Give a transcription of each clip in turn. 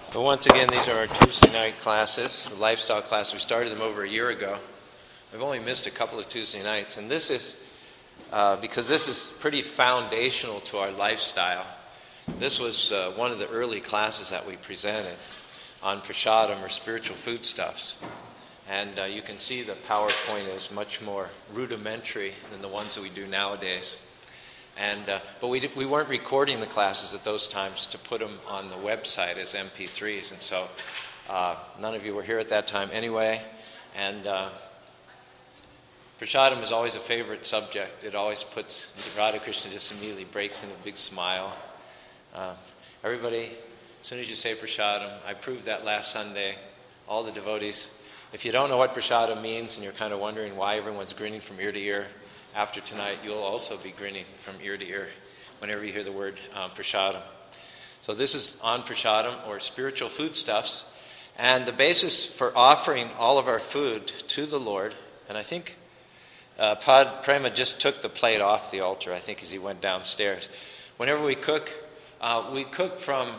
But once again, these are our Tuesday night classes, the lifestyle class. We started them over a year ago. We've only missed a couple of Tuesday nights, and this is because this is pretty foundational to our lifestyle. This was one of the early classes that we presented on prasadam, or spiritual foodstuffs. And you can see the PowerPoint is much more rudimentary than the ones that we do nowadays. And but we weren't recording the classes at those times to put them on the website as MP3s, and so none of you were here at that time anyway. And prasadam is always a favorite subject. It always puts Radha Krishna just immediately breaks into a big smile. Everybody, as soon as you say prasadam, I proved that last Sunday. All the devotees, if you don't know what prasadam means and you're kind of wondering why everyone's grinning from ear to ear, after tonight, you'll also be grinning from ear to ear whenever you hear the word prasadam. So this is on prasadam, or spiritual foodstuffs. And the basis for offering all of our food to the Lord, and I think Pad Prema just took the plate off the altar, I think, as he went downstairs. Whenever we cook from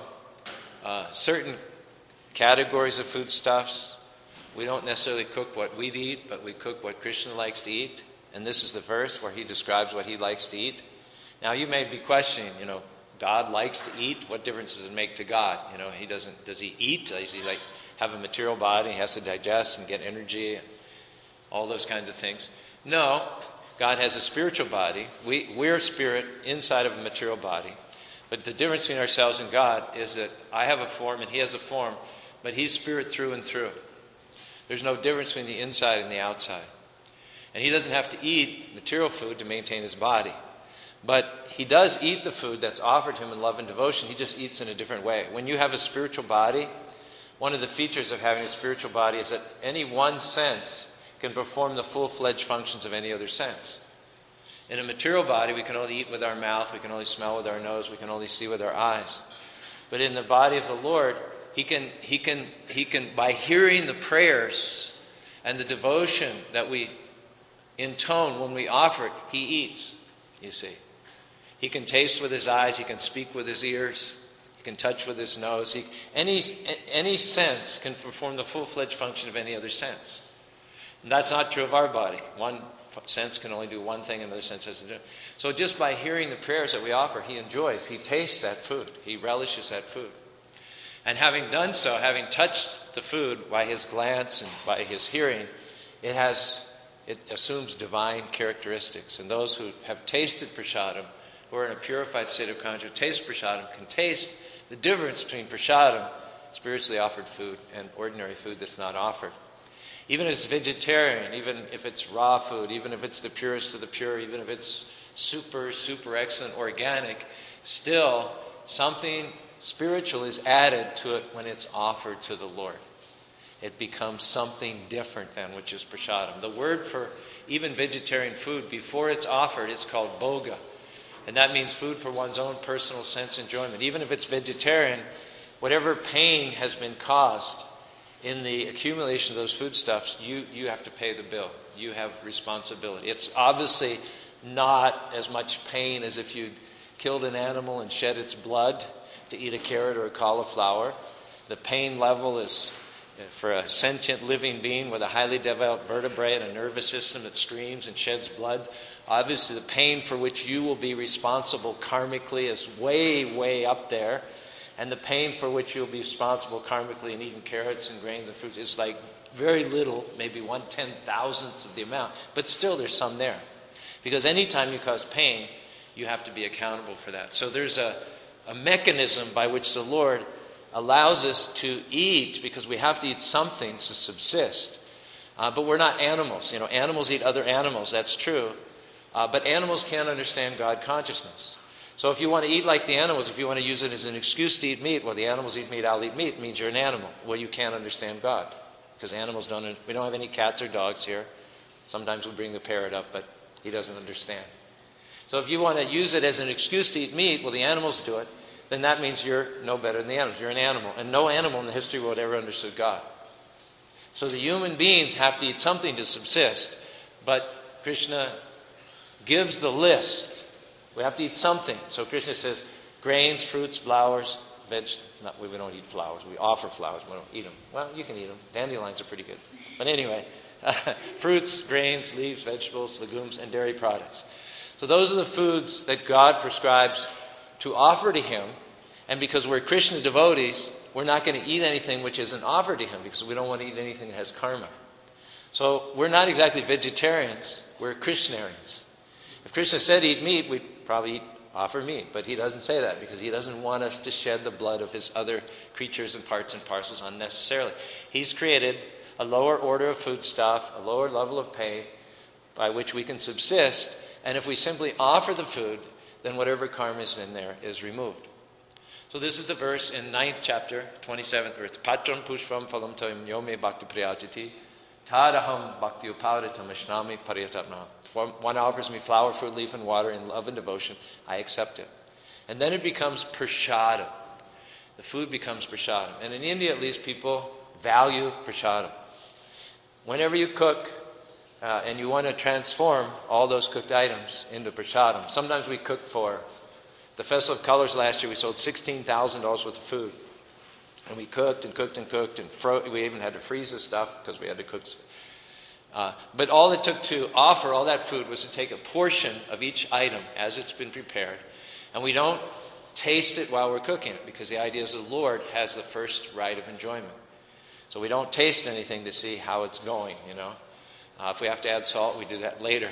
certain categories of foodstuffs. We don't necessarily cook what we'd eat, but we cook what Krishna likes to eat. And this is the verse where he describes what he likes to eat. Now you may be questioning, God likes to eat. What difference does it make to God? Does he eat? Does he have a material body? He has to digest and get energy, and all those kinds of things. No, God has a spiritual body. We're spirit inside of a material body. But the difference between ourselves and God is that I have a form and he has a form, but he's spirit through and through. There's no difference between the inside and the outside. And he doesn't have to eat material food to maintain his body. But he does eat the food that's offered him in love and devotion. He just eats in a different way. When you have a spiritual body, one of the features of having a spiritual body is that any one sense can perform the full-fledged functions of any other sense. In a material body, we can only eat with our mouth, we can only smell with our nose, we can only see with our eyes. But in the body of the Lord, he can, by hearing the prayers and the devotion that we intone when we offer it, he eats, you see. He can taste with his eyes, he can speak with his ears, he can touch with his nose. Any sense can perform the full-fledged function of any other sense. And that's not true of our body. One sense can only do one thing, another sense has to do. So just by hearing the prayers that we offer, he enjoys, he tastes that food, he relishes that food. And having done so, having touched the food by his glance and by his hearing, it assumes divine characteristics. And those who have tasted prasadam, who are in a purified state of consciousness, taste prasadam, can taste the difference between prasadam, spiritually offered food, and ordinary food that's not offered. Even if it's vegetarian, even if it's raw food, even if it's the purest of the pure, even if it's super, super excellent organic, still something spiritual is added to it when it's offered to the Lord. It becomes something different than which is prasadam. The word for even vegetarian food, before it's offered, it's called bhoga. And that means food for one's own personal sense enjoyment. Even if it's vegetarian, whatever pain has been caused in the accumulation of those foodstuffs, you have to pay the bill. You have responsibility. It's obviously not as much pain as if you killed an animal and shed its blood to eat a carrot or a cauliflower. The pain level is, for a sentient living being with a highly developed vertebrae and a nervous system that screams and sheds blood, obviously the pain for which you will be responsible karmically is way, way up there. And the pain for which you'll be responsible karmically in eating carrots and grains and fruits is like very little, maybe 1/10,000th of the amount. But still there's some there. Because anytime you cause pain, you have to be accountable for that. So there's a mechanism by which the Lord allows us to eat, because we have to eat something to subsist. But we're not animals. Animals eat other animals, that's true. But animals can't understand God consciousness. So if you want to eat like the animals, if you want to use it as an excuse to eat meat, well, the animals eat meat, I'll eat meat, it means you're an animal. Well, you can't understand God. Because animals we don't have any cats or dogs here. Sometimes we bring the parrot up, but he doesn't understand. So if you want to use it as an excuse to eat meat, well, the animals do it, then that means you're no better than the animals. You're an animal. And no animal in the history of the world ever understood God. So the human beings have to eat something to subsist. But Krishna gives the list. We have to eat something. So Krishna says, grains, fruits, flowers, we don't eat flowers. We offer flowers. We don't eat them. Well, you can eat them. Dandelions are pretty good. But anyway, fruits, grains, leaves, vegetables, legumes, and dairy products. So those are the foods that God prescribes to offer to Him. And because we're Krishna devotees, we're not going to eat anything which isn't offered to Him because we don't want to eat anything that has karma. So we're not exactly vegetarians. We're Krishnarians. If Krishna said eat meat, we'd probably offer meat. But He doesn't say that because He doesn't want us to shed the blood of His other creatures and parts and parcels unnecessarily. He's created a lower order of foodstuff, a lower level of pay by which we can subsist. And if we simply offer the food, then whatever karma is in there is removed. So this is the verse in 9th chapter, 27th verse. Patram pushpam phalam toim yome bhakti priyatiti tadaham bhakti upavritam ashnami pariyatapna. If one offers me flower, fruit, leaf, and water in love and devotion, I accept it. And then it becomes prasadam. The food becomes prasadam. And in India, at least, people value prasadam. Whenever you cook and you want to transform all those cooked items into prasadam, sometimes we cook for the Festival of Colors last year. We sold $16,000 worth of food. And we cooked and cooked and cooked. And we even had to freeze the stuff because we had to cook. But all it took to offer all that food was to take a portion of each item as it's been prepared. And we don't taste it while we're cooking it because the idea is the Lord has the first right of enjoyment. So we don't taste anything to see how it's going, If we have to add salt, we do that later.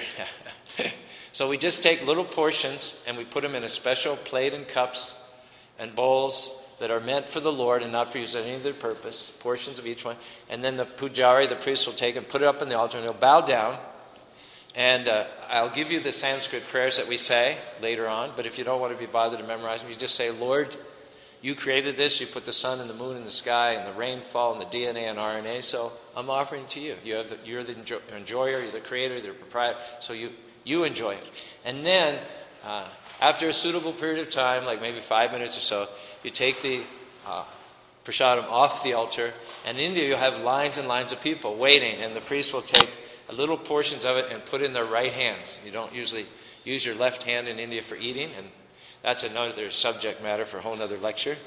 So we just take little portions and we put them in a special plate and cups and bowls that are meant for the Lord and not for use for any other purpose, portions of each one. And then the pujari, the priest, will take and put it up on the altar and he'll bow down. And I'll give you the Sanskrit prayers that we say later on, but if you don't want to be bothered to memorize them, you just say, Lord, you created this, you put the sun and the moon in the sky and the rainfall and the DNA and RNA, so I'm offering to you. You're the enjoyer, you're the creator, you're the proprietor, so you enjoy it. And then, after a suitable period of time, like maybe 5 minutes or so, you take the prasadam off the altar, and in India you'll have lines and lines of people waiting, and the priest will take little portions of it and put it in their right hands. You don't usually use your left hand in India for eating, and that's another subject matter for a whole other lecture.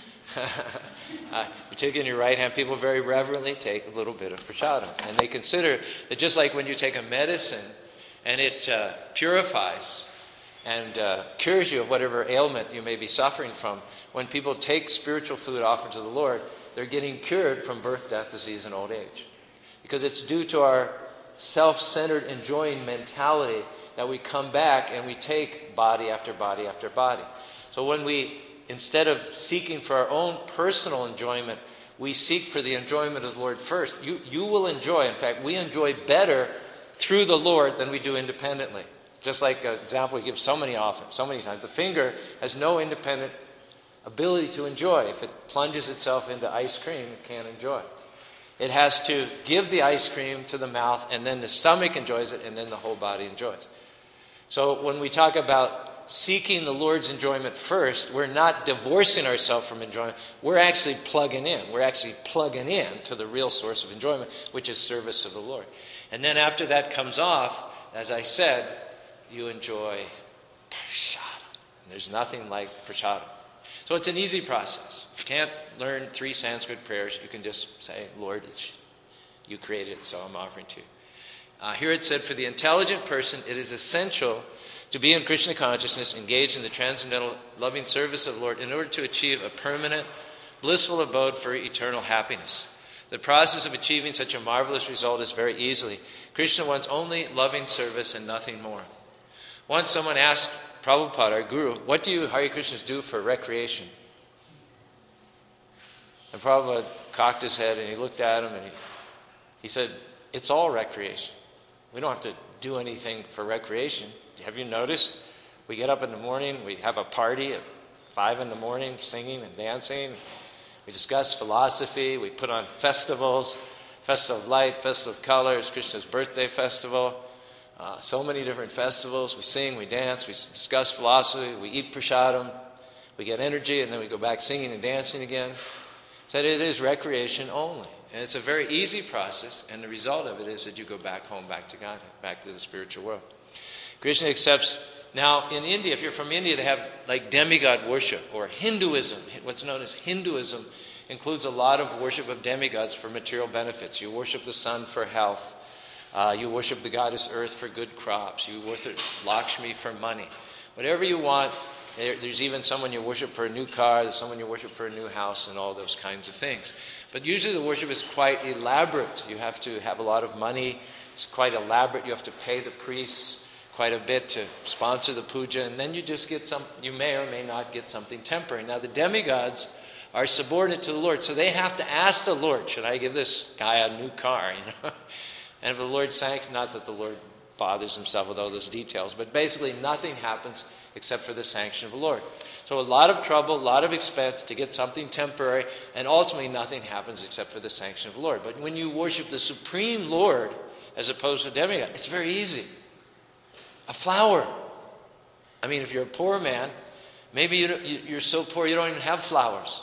You take it in your right hand. People very reverently take a little bit of prasadam. And they consider that just like when you take a medicine and it purifies and cures you of whatever ailment you may be suffering from, when people take spiritual food offered to the Lord, they're getting cured from birth, death, disease, and old age. Because it's due to our self-centered enjoying mentality that we come back and we take body after body after body. So when we, instead of seeking for our own personal enjoyment, we seek for the enjoyment of the Lord first. You will enjoy. In fact, we enjoy better through the Lord than we do independently. Just like an example we give so many times. The finger has no independent ability to enjoy. If it plunges itself into ice cream, it can't enjoy. It has to give the ice cream to the mouth, and then the stomach enjoys it, and then the whole body enjoys. So when we talk about seeking the Lord's enjoyment first, we're not divorcing ourselves from enjoyment. We're actually plugging in. We're actually plugging in to the real source of enjoyment, which is service of the Lord. And then after that comes off, as I said, you enjoy prasadam. And there's nothing like prasadam. So it's an easy process. If you can't learn 3 Sanskrit prayers, you can just say, Lord, you created it, so I'm offering to you. Here it said, for the intelligent person, it is essential to be in Krishna consciousness, engaged in the transcendental loving service of the Lord in order to achieve a permanent, blissful abode for eternal happiness. The process of achieving such a marvelous result is very easily. Krishna wants only loving service and nothing more. Once someone asked Prabhupada, our guru, what do you Hare Krishnas do for recreation? And Prabhupada cocked his head and he looked at him and he said, it's all recreation. We don't have to do anything for recreation. Have you noticed? We get up in the morning, we have a party at 5 in the morning, singing and dancing. We discuss philosophy, we put on festivals, Festival of Light, Festival of Colors, Krishna's birthday festival. So many different festivals. We sing, we dance, we discuss philosophy, we eat prasadam, we get energy, and then we go back singing and dancing again. So it is recreation only. And it's a very easy process, and the result of it is that you go back home, back to God, back to the spiritual world. Krishna accepts Now, in India, if you're from India, they have like demigod worship, or Hinduism. What's known as Hinduism includes a lot of worship of demigods for material benefits. You worship the sun for health. You worship the goddess Earth for good crops. You worship Lakshmi for money. Whatever you want. There's even someone you worship for a new car. There's someone you worship for a new house, and all those kinds of things. But usually the worship is quite elaborate. You have to have a lot of money. It's quite elaborate. You have to pay the priests quite a bit to sponsor the puja, and then you just get you may or may not get something temporary. Now the demigods are subordinate to the Lord, so they have to ask the Lord, should I give this guy a new car? And if the Lord sanctions, not that the Lord bothers himself with all those details, but basically nothing happens except for the sanction of the Lord. So a lot of trouble, a lot of expense to get something temporary, and ultimately nothing happens except for the sanction of the Lord. But when you worship the supreme Lord as opposed to demigod, it's very easy. A flower. I mean, if you're a poor man, maybe you're so poor you don't even have flowers.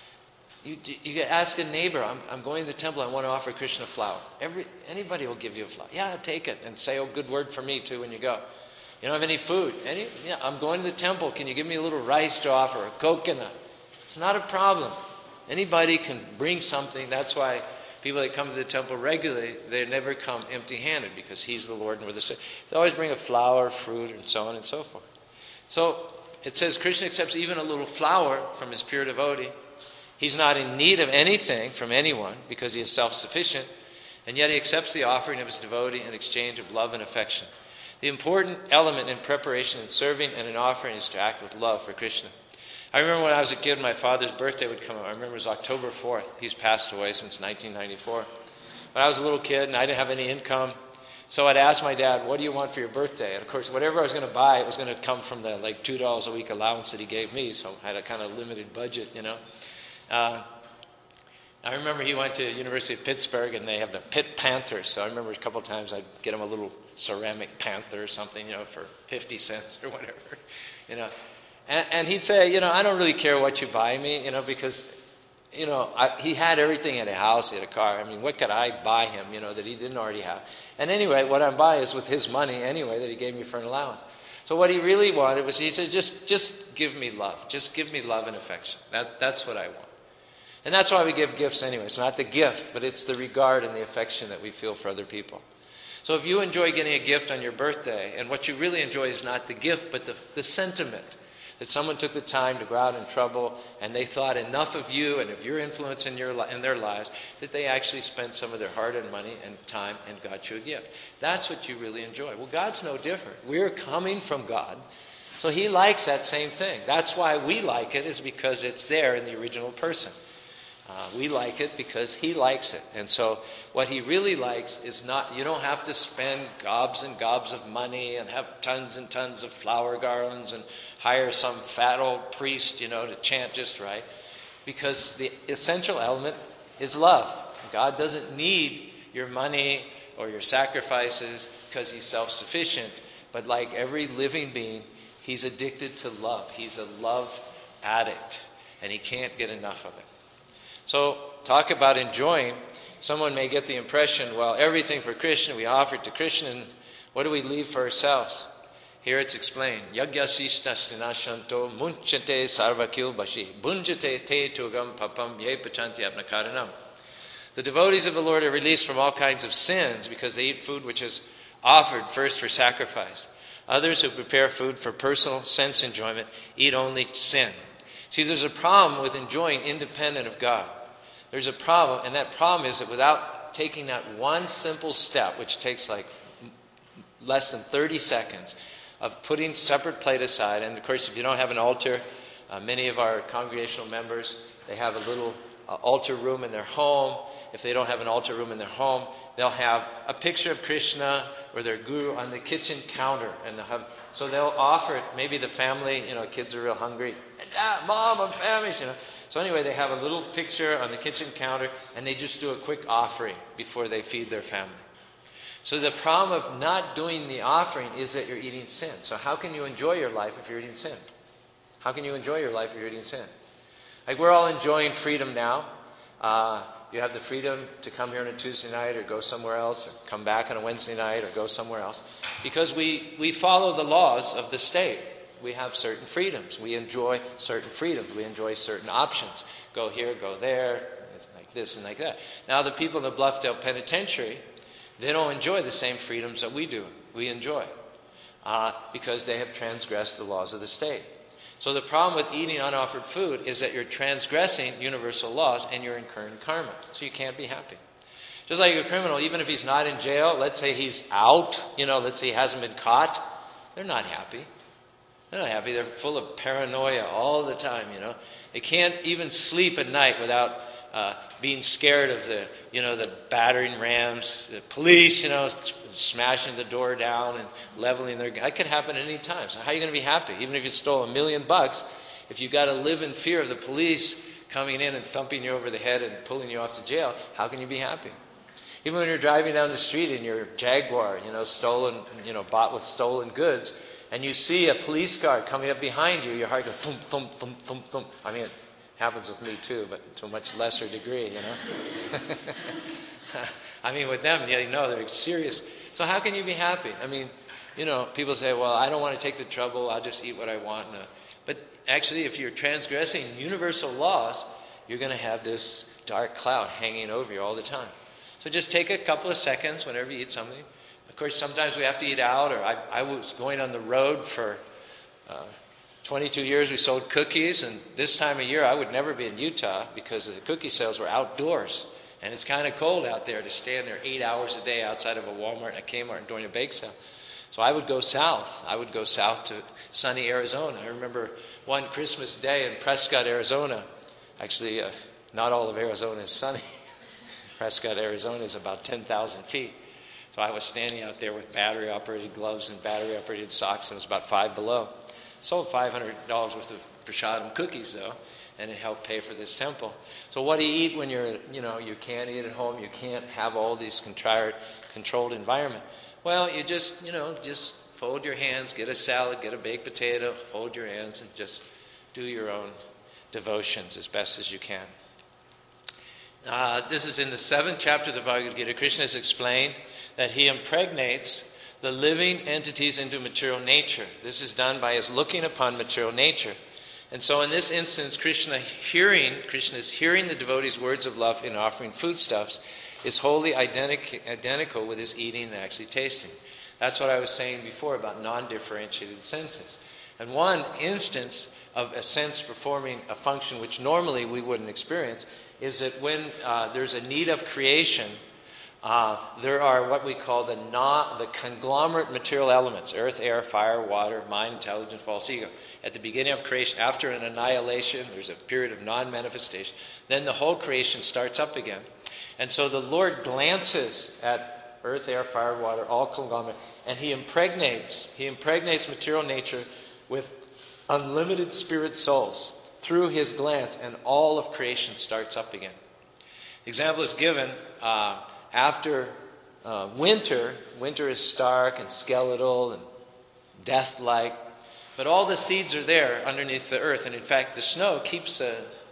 You ask a neighbor, I'm going to the temple, I want to offer Krishna a flower. Anybody will give you a flower. Yeah, take it and say, oh, good word for me too when you go. You don't have any food. I'm going to the temple. Can you give me a little rice to offer, a coconut? It's not a problem. Anybody can bring something. That's why people that come to the temple regularly, they never come empty-handed, because He's the Lord and we're the Savior. They always bring a flower, fruit, and so on and so forth. So it says Krishna accepts even a little flower from his pure devotee. He's not in need of anything from anyone because he is self-sufficient, and yet he accepts the offering of his devotee in exchange of love and affection. The important element in preparation and serving and an offering is to act with love for Krishna. I remember when I was a kid, my father's birthday would come up. I remember it was October 4th. He's passed away since 1994. When I was a little kid and I didn't have any income, so I'd ask my dad, what do you want for your birthday? And of course, whatever I was going to buy, it was going to come from the like $2 a week allowance that he gave me, so I had a kind of limited budget, I remember he went to University of Pittsburgh, and they have the Pitt Panthers. So I remember a couple of times I'd get him a little ceramic panther or something, for 50 cents or whatever, And he'd say, I don't really care what you buy me, because, he had everything in a house, he had a car. I mean, what could I buy him, that he didn't already have? And anyway, what I'm buying is with his money anyway that he gave me for an allowance. So what he really wanted was, he said, just give me love. Just give me love and affection. That's what I want. And that's why we give gifts anyway. It's not the gift, but it's the regard and the affection that we feel for other people. So if you enjoy getting a gift on your birthday, and what you really enjoy is not the gift, but the sentiment that someone took the time to go out in trouble, and they thought enough of you and of your influence in their lives that they actually spent some of their hard-earned money and time and got you a gift. That's what you really enjoy. Well, God's no different. We're coming from God, so He likes that same thing. That's why we like it, is because it's there in the original person. We like it because He likes it. And so what He really likes is not, you don't have to spend gobs and gobs of money and have tons and tons of flower garlands and hire some fat old priest, to chant just right. Because the essential element is love. God doesn't need your money or your sacrifices because He's self-sufficient. But like every living being, He's addicted to love. He's a love addict, and He can't get enough of it. So, talk about enjoying. Someone may get the impression, well, everything for Krishna, we offer it to Krishna, and what do we leave for ourselves? Here it's explained. Yagyasishta srinashanto munchate sarvakil bashi bunjate te tugam papam ye pachanti apnakaranam. The devotees of the Lord are released from all kinds of sins because they eat food which is offered first for sacrifice. Others who prepare food for personal sense enjoyment eat only sin. See, there's a problem with enjoying independent of God. There's a problem, and that problem is that without taking that one simple step, which takes like less than 30 seconds, of putting separate plate aside, and of course if you don't have an altar, many of our congregational members, they have a little altar room in their home. If they don't have an altar room in their home, they'll have a picture of Krishna or their guru on the kitchen counter, and so they'll offer it. Maybe the family, kids are real hungry. Mom, I'm famished. So anyway, they have a little picture on the kitchen counter, and they just do a quick offering before they feed their family. So the problem of not doing the offering is that you're eating sin. So how can you enjoy your life if you're eating sin? How can you enjoy your life if you're eating sin? Like, we're all enjoying freedom now. You have the freedom to come here on a Tuesday night or go somewhere else, or come back on a Wednesday night or go somewhere else. Because we follow the laws of the state. We have certain freedoms. We enjoy certain freedoms. We enjoy certain options. Go here, go there, like this and like that. Now the people in the Bluffdale Penitentiary, they don't enjoy the same freedoms that we do. We enjoy. Because they have transgressed the laws of the state. So the problem with eating unoffered food is that you're transgressing universal laws and you're incurring karma. So you can't be happy. Just like a criminal, even if he's not in jail, let's say he's out, let's say he hasn't been caught, they're not happy. They're not happy. They're full of paranoia all the time, They can't even sleep at night without being scared of the battering rams, the police, smashing the door down and leveling their gun. That could happen at any time. So how are you going to be happy? Even if you stole $1 million, if you got to live in fear of the police coming in and thumping you over the head and pulling you off to jail, how can you be happy? Even when you're driving down the street in your Jaguar, stolen, bought with stolen goods, and you see a police car coming up behind you, your heart goes thump, thump, thump, thump, thump. I mean, it happens with me too, but to a much lesser degree, I mean, with them, they're serious. So how can you be happy? I mean, people say, well, I don't want to take the trouble, I'll just eat what I want. No. But actually, if you're transgressing universal laws, you're going to have this dark cloud hanging over you all the time. So just take a couple of seconds whenever you eat something. Of course, sometimes we have to eat out, or I was going on the road for 22 years. We sold cookies, and this time of year I would never be in Utah because the cookie sales were outdoors. And it's kind of cold out there to stand there 8 hours a day outside of a Walmart and a Kmart during a bake sale. So I would go south. I would go south to sunny Arizona. I remember one Christmas day in Prescott, Arizona. Actually, not all of Arizona is sunny. Prescott, Arizona is about 10,000 feet. So I was standing out there with battery-operated gloves and battery-operated socks, and it was about 5 below. Sold $500 worth of prasadam cookies, though, and it helped pay for this temple. So what do you eat when you can't eat at home? You can't have all these controlled environment. Well, you just fold your hands, get a salad, get a baked potato, fold your hands, and just do your own devotions as best as you can. This is in the 7th chapter of the Bhagavad Gita. Krishna has explained that he impregnates the living entities into material nature. This is done by his looking upon material nature. And so in this instance, Krishna is hearing the devotee's words of love in offering foodstuffs is wholly identical with his eating and actually tasting. That's what I was saying before about non-differentiated senses. And one instance of a sense performing a function which normally we wouldn't experience is that when there's a need of creation, there are what we call the conglomerate material elements: earth, air, fire, water, mind, intelligence, false ego. At the beginning of creation, after an annihilation, there's a period of non-manifestation. Then the whole creation starts up again. And so the Lord glances at earth, air, fire, water, all conglomerate, and he impregnates material nature with unlimited spirit souls through his glance, and all of creation starts up again. The example is given after winter. Winter is stark and skeletal and death-like, but all the seeds are there underneath the earth, and in fact, the snow keeps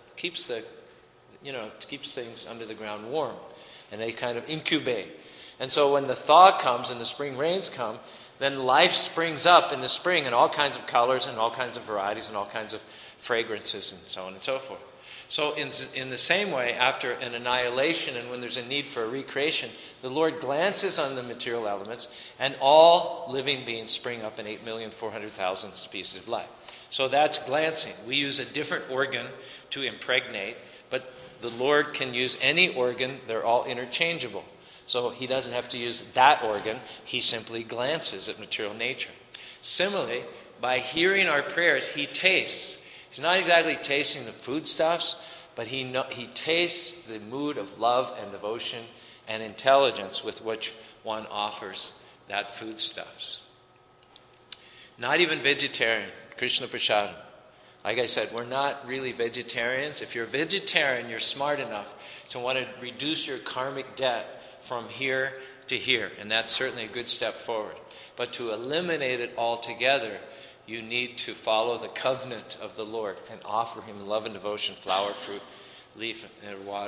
things under the ground warm, and they kind of incubate. And so when the thaw comes and the spring rains come, then life springs up in the spring in all kinds of colors and all kinds of varieties and all kinds of fragrances and so on and so forth. So in the same way, after an annihilation and when there's a need for a recreation, the Lord glances on the material elements and all living beings spring up in 8,400,000 species of life. So that's glancing. We use a different organ to impregnate, but the Lord can use any organ. They're all interchangeable. So he doesn't have to use that organ. He simply glances at material nature. Similarly, by hearing our prayers, he tastes. He's not exactly tasting the foodstuffs, but he tastes the mood of love and devotion and intelligence with which one offers that foodstuffs. Not even vegetarian, Krishna Prasadam. Like I said, we're not really vegetarians. If you're a vegetarian, you're smart enough to want to reduce your karmic debt from here to here, and that's certainly a good step forward. But to eliminate it altogether, you need to follow the covenant of the Lord and offer him love and devotion, flower, fruit, leaf, and water.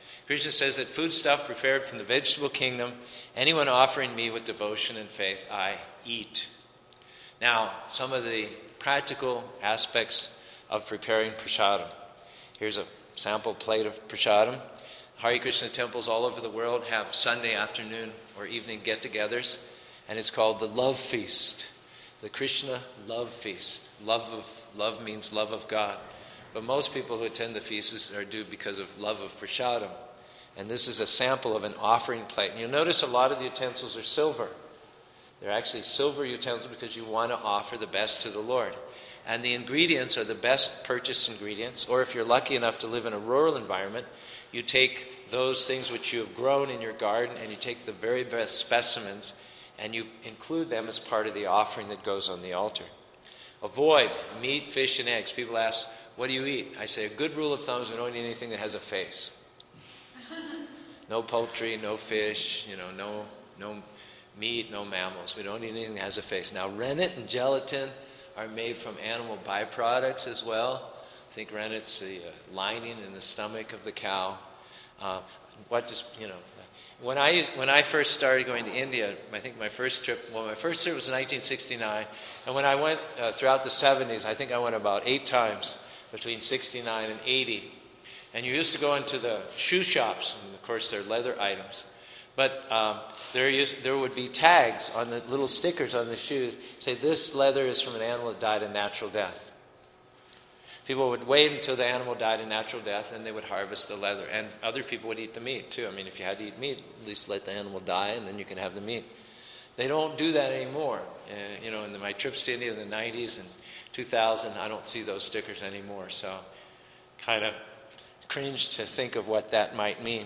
Krishna says that foodstuff prepared from the vegetable kingdom, anyone offering me with devotion and faith, I eat. Now, some of the practical aspects of preparing prasadam. Here's a sample plate of prasadam. Hare Krishna temples all over the world have Sunday afternoon or evening get-togethers, and it's called the Love Feast, the Krishna Love Feast. Love means love of God. But most people who attend the feasts are due because of love of prasadam. And this is a sample of an offering plate. And you'll notice a lot of the utensils are silver. They're actually silver utensils because you want to offer the best to the Lord. And the ingredients are the best purchased ingredients. Or if you're lucky enough to live in a rural environment, you take those things which you have grown in your garden and you take the very best specimens and you include them as part of the offering that goes on the altar. Avoid meat, fish, and eggs. People ask, what do you eat? I say a good rule of thumb is we don't eat anything that has a face. No poultry, no fish, no meat, no mammals. We don't eat anything that has a face. Now, rennet and gelatin are made from animal byproducts as well. I think rennet's the lining in the stomach of the cow. When I first started going to India, I think my first trip was in 1969. And when I went throughout the 70s, I think I went about 8 times between 69 and 80. And you used to go into the shoe shops, and of course they're leather items. But there would be tags on the little stickers on the shoes, say this leather is from an animal that died a natural death. People would wait until the animal died a natural death, and they would harvest the leather. And other people would eat the meat too. I mean, if you had to eat meat, at least let the animal die, and then you can have the meat. They don't do that anymore. In my trips to India in the 90s and 2000, I don't see those stickers anymore. So, kind of cringe to think of what that might mean.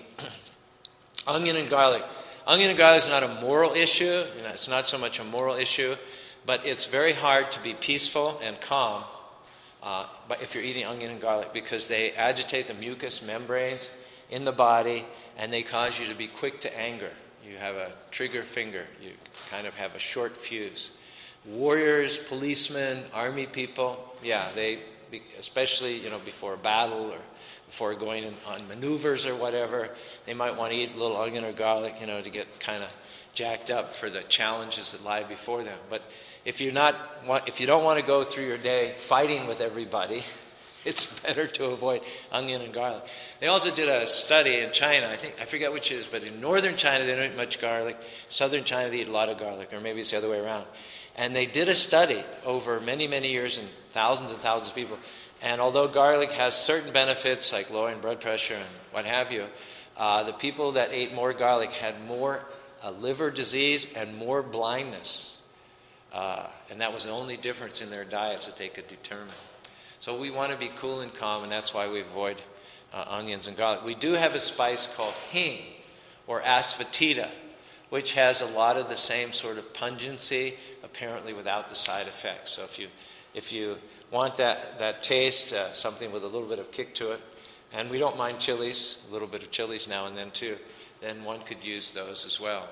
Onion and garlic. Onion and garlic is not a moral issue. It's not so much a moral issue, but it's very hard to be peaceful and calm but if you're eating onion and garlic, because they agitate the mucous membranes in the body and they cause you to be quick to anger. You have a trigger finger. You kind of have a short fuse. Warriors, policemen, army people, they, especially before a battle or before going on maneuvers or whatever, they might want to eat a little onion or garlic, to get kind of jacked up for the challenges that lie before them. But if you don't want to go through your day fighting with everybody, it's better to avoid onion and garlic. They also did a study in China. I forget which it is, but in northern China they don't eat much garlic. Southern China they eat a lot of garlic, or maybe it's the other way around. And they did a study over many, many years and thousands of people. And although garlic has certain benefits like lowering blood pressure and what have you, the people that ate more garlic had more liver disease and more blindness. And that was the only difference in their diets that they could determine. So we want to be cool and calm, and that's why we avoid onions and garlic. We do have a spice called hing, or asafoetida, which has a lot of the same sort of pungency, apparently without the side effects. So if you want that taste, something with a little bit of kick to it, and we don't mind chilies, a little bit of chilies now and then too, then one could use those as well.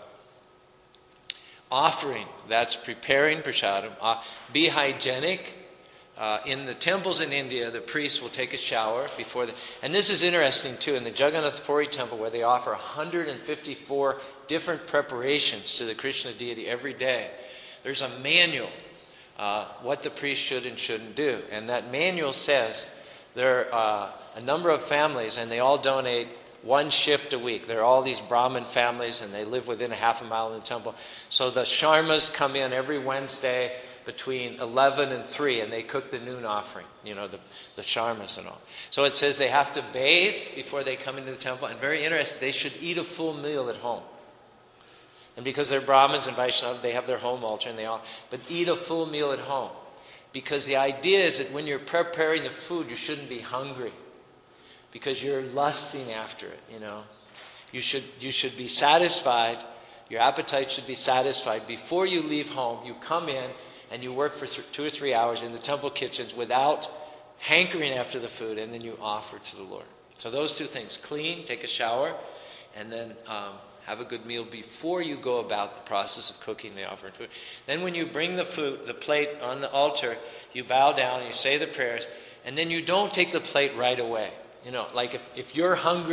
Offering, that's preparing prasadam. Be hygienic. In the temples in India, the priests will take a shower before and this is interesting too, in the Jagannath Puri temple where they offer 154 different preparations to the Krishna deity every day, there's a manual, what the priest should and shouldn't do. And that manual says there are a number of families and they all donate one shift a week. There are all these Brahmin families and they live within a half a mile of the temple. So the Sharmas come in every Wednesday between 11 and 3 and they cook the noon offering, the Sharmas and all. So it says they have to bathe before they come into the temple, and very interesting, they should eat a full meal at home. And because they're Brahmins and Vaishnavas, they have their home altar but eat a full meal at home. Because the idea is that when you're preparing the food, you shouldn't be hungry. Because you're lusting after it, You should be satisfied. Your appetite should be satisfied. Before you leave home, you come in and you work for 2 or 3 hours in the temple kitchens without hankering after the food, and then you offer to the Lord. So those two things, clean, take a shower, and then have a good meal before you go about the process of cooking the offering food. Then when you bring the plate on the altar, you bow down and you say the prayers, and then you don't take the plate right away. Like if you're hungry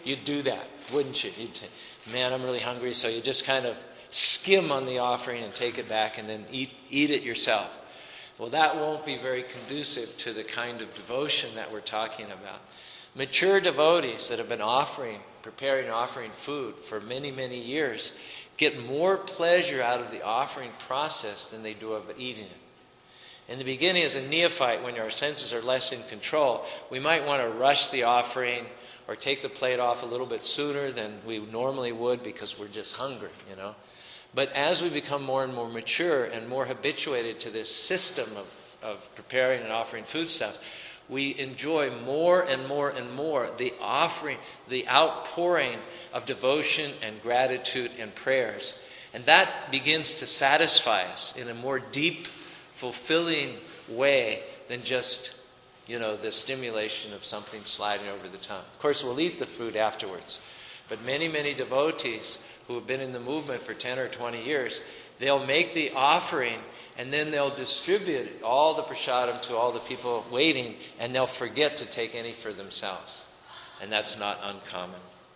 you'd do that, wouldn't you? You'd say, man, I'm really hungry, so you just kind of skim on the offering and take it back and then eat it yourself. Well, that won't be very conducive to the kind of devotion that we're talking about. Mature devotees that have been preparing and offering food for many, many years get more pleasure out of the offering process than they do of eating it. In the beginning, as a neophyte, when our senses are less in control, we might want to rush the offering or take the plate off a little bit sooner than we normally would because we're just hungry, But as we become more and more mature and more habituated to this system of preparing and offering foodstuffs, we enjoy more and more and more the offering, the outpouring of devotion and gratitude and prayers. And that begins to satisfy us in a more deep, fulfilling way than just, the stimulation of something sliding over the tongue. Of course, we'll eat the food afterwards. But many, many devotees who have been in the movement for 10 or 20 years, they'll make the offering and then they'll distribute all the prasadam to all the people waiting, and they'll forget to take any for themselves. And that's not uncommon.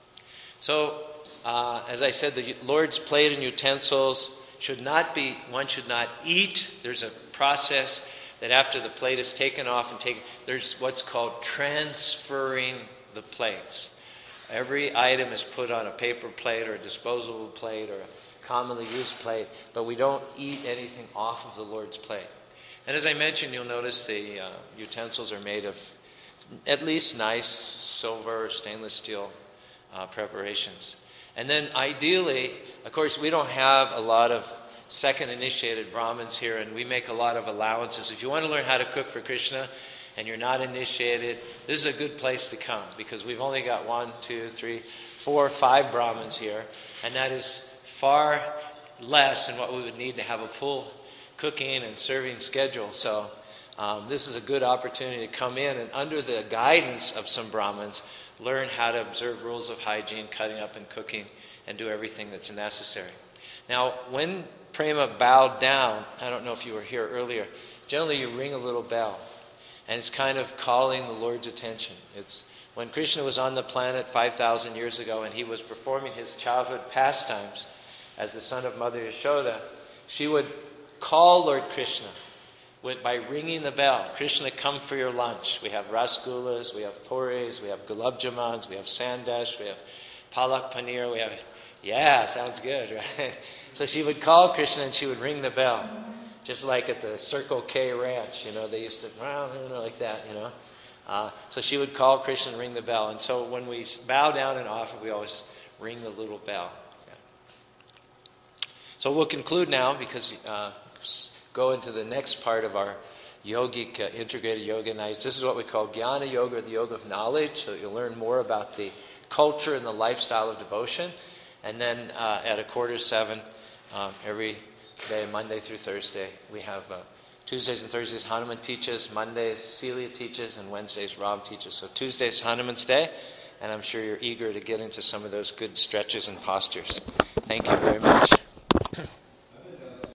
So, as I said, the Lord's plate and utensils one should not eat. There's a process that after the plate is taken off there's what's called transferring the plates. Every item is put on a paper plate or a disposable plate or a commonly used plate, but we don't eat anything off of the Lord's plate. And as I mentioned, you'll notice the utensils are made of at least nice silver or stainless steel preparations. And then ideally, of course, we don't have a lot of second initiated Brahmins here, and we make a lot of allowances. If you want to learn how to cook for Krishna and you're not initiated, this is a good place to come, because we've only got 1, 2, 3, 4, 5 Brahmins here, and that is far less than what we would need to have a full cooking and serving schedule. So this is a good opportunity to come in and, under the guidance of some Brahmins, learn how to observe rules of hygiene, cutting up and cooking, and do everything that's necessary. Now, when Prema bowed down, I don't know if you were here earlier, generally you ring a little bell, and it's kind of calling the Lord's attention. It's when Krishna was on the planet 5,000 years ago and he was performing his childhood pastimes as the son of Mother Yashoda, she would call Lord Krishna by ringing the bell. Krishna, come for your lunch. We have rasgullas, we have puris, we have gulab jamans, we have sandesh, we have palak paneer, we have... Yeah, sounds good, right? So she would call Krishna and she would ring the bell. Just like at the Circle K Ranch, they used to, like that, So she would call Krishna and ring the bell. And so when we bow down and offer, we always ring the little bell. Yeah. So we'll conclude now, because go into the next part of our yogic integrated yoga nights. This is what we call Jnana Yoga, or the yoga of knowledge. So you'll learn more about the culture and the lifestyle of devotion. And then at 6:45 every day, Monday through Thursday, we have Tuesdays and Thursdays Hanuman teaches, Mondays Celia teaches, and Wednesdays Ram teaches. So Tuesday's Hanuman's Day, and I'm sure you're eager to get into some of those good stretches and postures. Thank you very much.